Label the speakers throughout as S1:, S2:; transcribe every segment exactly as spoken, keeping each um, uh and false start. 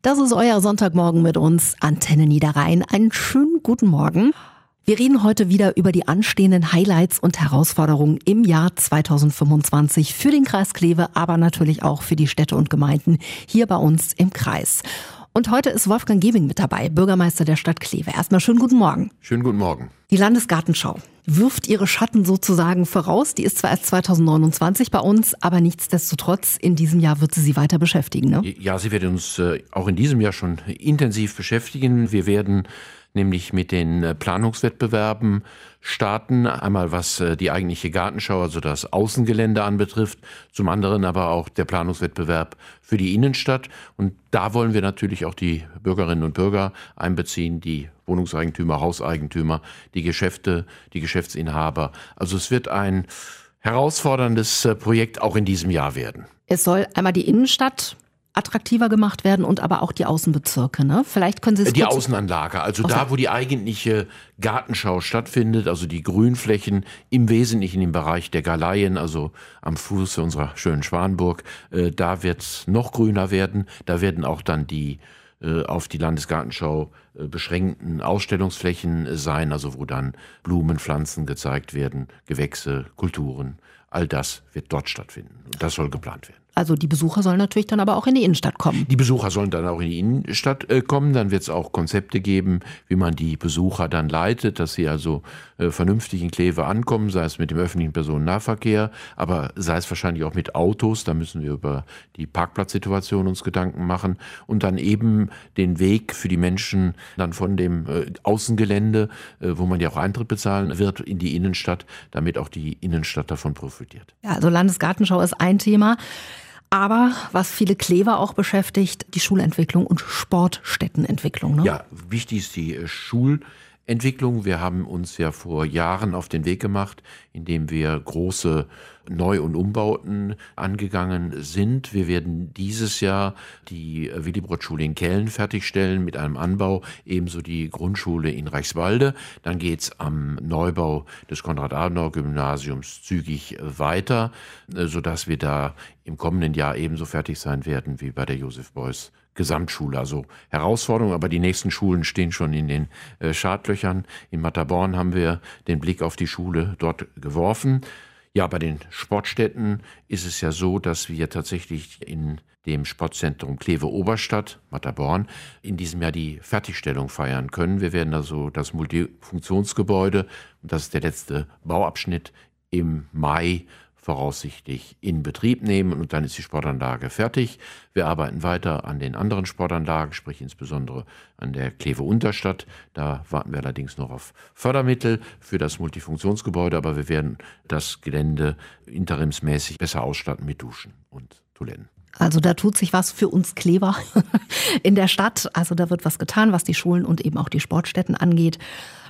S1: Das ist euer Sonntagmorgen mit uns, Antenne Niederrhein. Einen schönen guten Morgen. Wir reden heute wieder über die anstehenden Highlights und Herausforderungen im Jahr zweitausendfünfundzwanzig für den Kreis Kleve, aber natürlich auch für die Städte und Gemeinden hier bei uns im Kreis. Und heute ist Wolfgang Gebing mit dabei, Bürgermeister der Stadt Kleve. Erstmal schönen guten Morgen.
S2: Schönen guten Morgen.
S1: Die Landesgartenschau wirft ihre Schatten sozusagen voraus. Die ist zwar erst zweitausendneunundzwanzig bei uns, aber nichtsdestotrotz, in diesem Jahr wird sie sie weiter beschäftigen, ne?
S2: Ja, sie wird uns äh, auch in diesem Jahr schon intensiv beschäftigen. Wir werden nämlich mit den äh, Planungswettbewerben starten. Einmal was äh, die eigentliche Gartenschau, also das Außengelände anbetrifft, zum anderen aber auch der Planungswettbewerb für die Innenstadt. Und da wollen wir natürlich auch die Bürgerinnen und Bürger einbeziehen, die Wohnungseigentümer, Hauseigentümer, die Geschäfte, die Geschäftsinhaber. Also es wird ein herausforderndes äh, Projekt auch in diesem Jahr werden.
S1: Es soll einmal die Innenstadt attraktiver gemacht werden und aber auch die Außenbezirke, ne? Vielleicht können Sie es
S2: Die
S1: kurz...
S2: Außenanlage, also
S1: Außer-
S2: da, wo die eigentliche Gartenschau stattfindet, also die Grünflächen im Wesentlichen im Bereich der Galeien, also am Fuße unserer schönen Schwanburg, äh, da wird es noch grüner werden. Da werden auch dann die äh, auf die Landesgartenschau äh, beschränkten Ausstellungsflächen äh, sein, also wo dann Blumen, Pflanzen gezeigt werden, Gewächse, Kulturen. All das wird dort stattfinden. Und das soll geplant werden.
S1: Also die Besucher sollen natürlich dann aber auch in die Innenstadt kommen.
S2: Die Besucher sollen dann auch in die Innenstadt äh, kommen. Dann wird es auch Konzepte geben, wie man die Besucher dann leitet, dass sie also äh, vernünftig in Kleve ankommen, sei es mit dem öffentlichen Personennahverkehr, aber sei es wahrscheinlich auch mit Autos. Da müssen wir über die Parkplatzsituation uns Gedanken machen und dann eben den Weg für die Menschen dann von dem äh, Außengelände, äh, wo man ja auch Eintritt bezahlen wird, in die Innenstadt, damit auch die Innenstadt davon profitiert.
S1: Ja, also Landesgartenschau ist ein Thema. Aber was viele Klever auch beschäftigt, die Schulentwicklung und Sportstättenentwicklung, ne?
S2: Ja, wichtig ist die äh, Schulentwicklung. Wir haben uns ja vor Jahren auf den Weg gemacht, indem wir große Neu- und Umbauten angegangen sind. Wir werden dieses Jahr die äh, Willibrord-Schule in Kellen fertigstellen mit einem Anbau, ebenso die Grundschule in Reichswalde. Dann geht's am Neubau des Konrad-Adenauer-Gymnasiums zügig äh, weiter, äh, sodass wir da im kommenden Jahr ebenso fertig sein werden wie bei der Josef Beuys Gesamtschule. Also Herausforderung, aber die nächsten Schulen stehen schon in den äh, Startlöchern. In Matterborn haben wir den Blick auf die Schule dort geworfen. Ja, bei den Sportstätten ist es ja so, dass wir tatsächlich in dem Sportzentrum Kleve-Oberstadt, Matterborn, in diesem Jahr die Fertigstellung feiern können. Wir werden also das Multifunktionsgebäude, und das ist der letzte Bauabschnitt, im Mai voraussichtlich in Betrieb nehmen und dann ist die Sportanlage fertig. Wir arbeiten weiter an den anderen Sportanlagen, sprich insbesondere an der Kleve Unterstadt. Da warten wir allerdings noch auf Fördermittel für das Multifunktionsgebäude, aber wir werden das Gelände interimsmäßig besser ausstatten mit Duschen und Toiletten.
S1: Also da tut sich was für uns Klever in der Stadt. Also da wird was getan, was die Schulen und eben auch die Sportstätten angeht.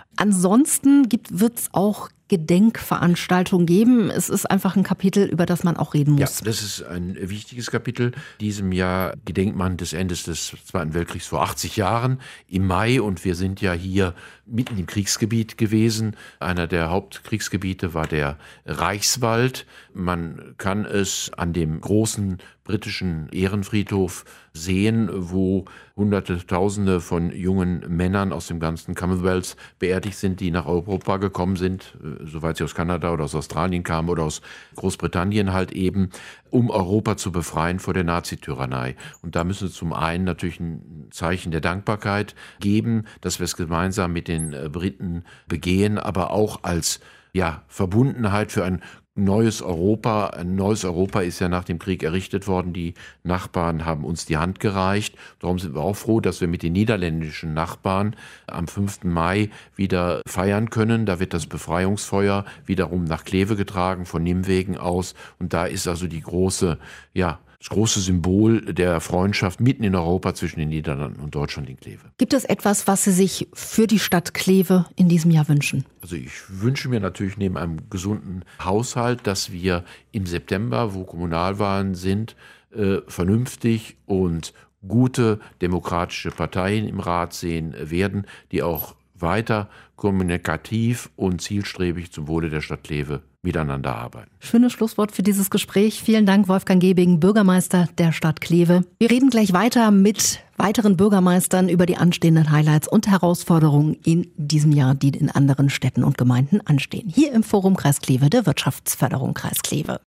S1: Ansonsten wird es auch Gedenkveranstaltungen geben. Es ist einfach ein Kapitel, über das man auch reden muss.
S2: Ja, das ist ein wichtiges Kapitel. Diesem Jahr gedenkt man des Endes des Zweiten Weltkriegs vor achtzig Jahren im Mai. Und wir sind ja hier mitten im Kriegsgebiet gewesen. Einer der Hauptkriegsgebiete war der Reichswald. Man kann es an dem großen britischen Ehrenfriedhof sehen, wo Hunderte, Tausende von jungen Männern aus dem ganzen Commonwealth beerdigt sind, die nach Europa gekommen sind, soweit sie aus Kanada oder aus Australien kamen oder aus Großbritannien halt eben, um Europa zu befreien vor der Nazityrannei. Und da müssen wir zum einen natürlich ein Zeichen der Dankbarkeit geben, dass wir es gemeinsam mit den Briten begehen, aber auch als ja, Verbundenheit für ein neues Europa. Ein neues Europa ist ja nach dem Krieg errichtet worden. Die Nachbarn haben uns die Hand gereicht. Darum sind wir auch froh, dass wir mit den niederländischen Nachbarn am fünften Mai wieder feiern können. Da wird das Befreiungsfeuer wiederum nach Kleve getragen, von Nimwegen aus. Und da ist also die große, ja, das große Symbol der Freundschaft mitten in Europa zwischen den Niederlanden und Deutschland in Kleve.
S1: Gibt es etwas, was Sie sich für die Stadt Kleve in diesem Jahr wünschen?
S2: Also ich wünsche mir natürlich neben einem gesunden Haushalt, dass wir im September, wo Kommunalwahlen sind, äh, vernünftig und gute demokratische Parteien im Rat sehen werden, die auch weiter kommunikativ und zielstrebig zum Wohle der Stadt Kleve miteinander arbeiten.
S1: Schönes Schlusswort für dieses Gespräch. Vielen Dank, Wolfgang Gebing, Bürgermeister der Stadt Kleve. Wir reden gleich weiter mit weiteren Bürgermeistern über die anstehenden Highlights und Herausforderungen in diesem Jahr, die in anderen Städten und Gemeinden anstehen. Hier im Forum Kreis Kleve der Wirtschaftsförderung Kreis Kleve.